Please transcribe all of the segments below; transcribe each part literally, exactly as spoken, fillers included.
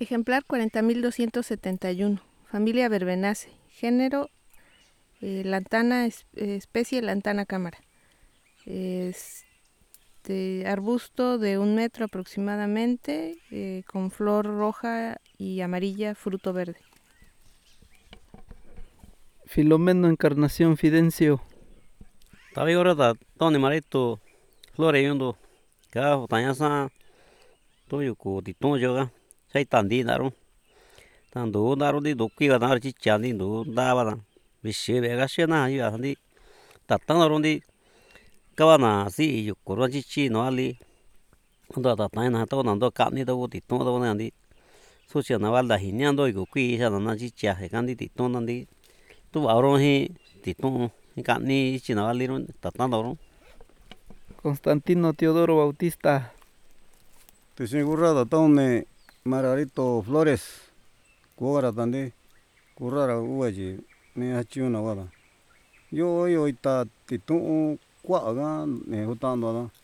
Ejemplar cuarenta mil doscientos setenta y uno. Familia Verbenaceae. Género eh, Lantana, es, eh, especie Lantana cámara. Este, arbusto de un metro aproximadamente, eh, con flor roja y amarilla, fruto verde. Filomeno Encarnación Fidencio. Tabi orada toni marito flore yundo ka tañasa to yuku titun yoga sai tandi naru tandu naru di doki ga nar chi chandi ndu daba da bishi be ga shena ya ndi tatan naru ndi kabana si yuku ro chi chi no ali ndo ta ta na to na ndo ka ni do titun do na ndi sucia na balda hiñando y kui sa na chi cha he kandi titun na ndi tu aro hi titun ka ni chi na ali ro tatan do. Constantino Teodoro Bautista. Tisingurrada taune Margarito Flores. Kuara tande kurara uaji ne hachiuna wada. Yo yo ita titun kwa ga ne hutando da.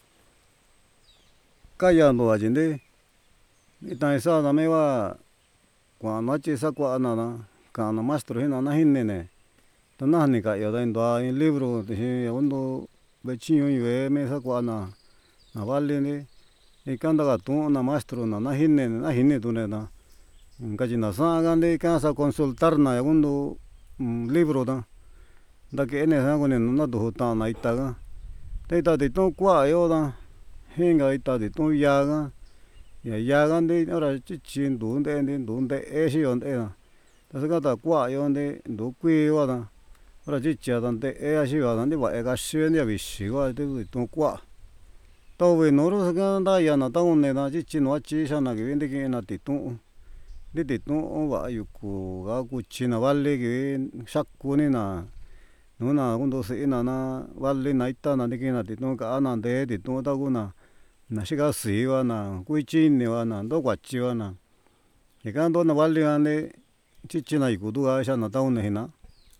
Kaya ndo ajinde. Ita esa da mewa kwa machi sa kwa na na kana maestro hina na hinene. Tanani ka yo da ndo en libro de ondo vecino yue me sa kwa na na vale ne. E kanda ga tu na maestro na na hine na hine tu ne na. Kaji na sa gande kansa consultar na yagundo libro da. Da que ene sa gone na do huta na ita ga. Te ita de to kwa yo da. Hinga ita de to ya ga. Ya ya gande ora chichi ndu nde nde ndu nde e shi on de na. Ta sa ga ta kwa yo nde ndu kui wa da. Ora chichi da nde e shi wa da ndi wa e ga shi ne bi shi wa de to kwa. Tawe noro sa ga da ya na ta one na chichi no chi sa na ge vende ke na titun. Di titun wa yuku ga ku chi na vale ge shaku ni na. No na gundo se ina na vale na ita na de ke na titun ka na de titun ta gu na. Na shi ga si wa na kui chi ni wa na ndo kwa chi wa na. E ka ndo na vale ga ne chichi na yuku du ga sa na ta one hina.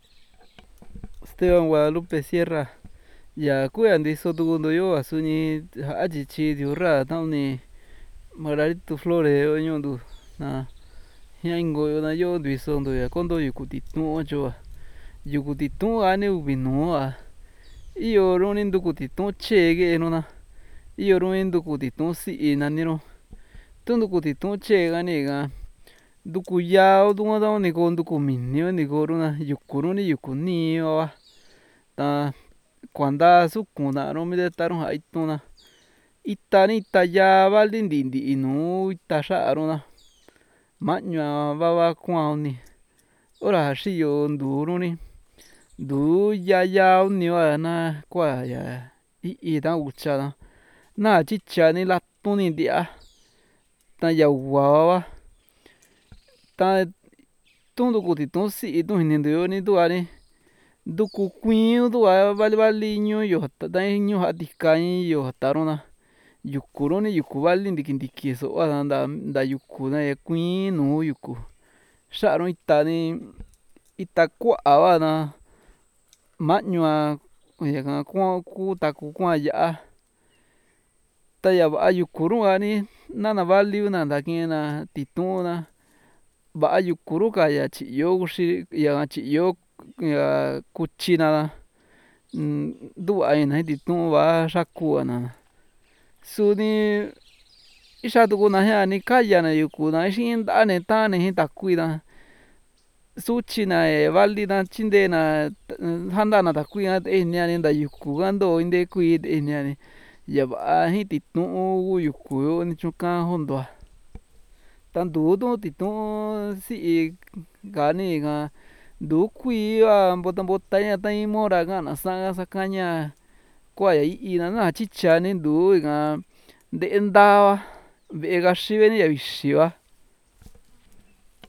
Esteban Guadalupe Sierra. Ya kuya ndi so tu gundo yo asuni aji chi diurra tauni Margarito Flores o nyondu na hiango yo na yo ndi so ndo ya kondo yuku titun ocho yuku titun ane ubinu a iyo roni nduku titun chege no na iyo roni nduku titun si na ni ro tunduku titun che ga ni ga nduku ya du da ni ko nduku mini ni ko ro na yuku ro ni yuku ni wa ta kuanda suku na ro mi de ta ro ja itu na ita ni ita ya vali ndi ndi nu ita xa ro na mañua va va kuan ni ora xi yo ndu ro ni ndu ya ya ni wa na kua ya i i da ucha na na chicha ni la tu ni ndia ta ya wa wa ta tunduku titun si tu ni ndu yo ni tu a ni nduku kuin tu a vali vali ñu yo ta ñu ja tika in yo ta ro na yuku ro ni yuku vali ndiki ndiki so a nda nda yuku na kuin nu yuku xa ro ita ni ita kua va na mañua ya ka kuan ku ta ku kuan ya ta ya va yuku ro a ni na na vali na nda kin na titun na va'a yuku ro ka ya chiyo xi ya chiyo ya kuchi na ndu'a na titun va xaku na suni ixa tuku na jian ni kaya na yuku na ixi nda ne ta ne takui na suchi na vali na chinde na janda na takui a t'e nia ni nda yuku ka ndo nte kui t'e nia ni ya va'a jin titun yuku yo ni chukan jondo'a tandu tu titun si ka ni ka ndu kui a bota bota ña tain mora ka'na sa sakaña kua ya i na na chicha ni ndu ka nte'e nda va ve'e ka xi veni ya vixi va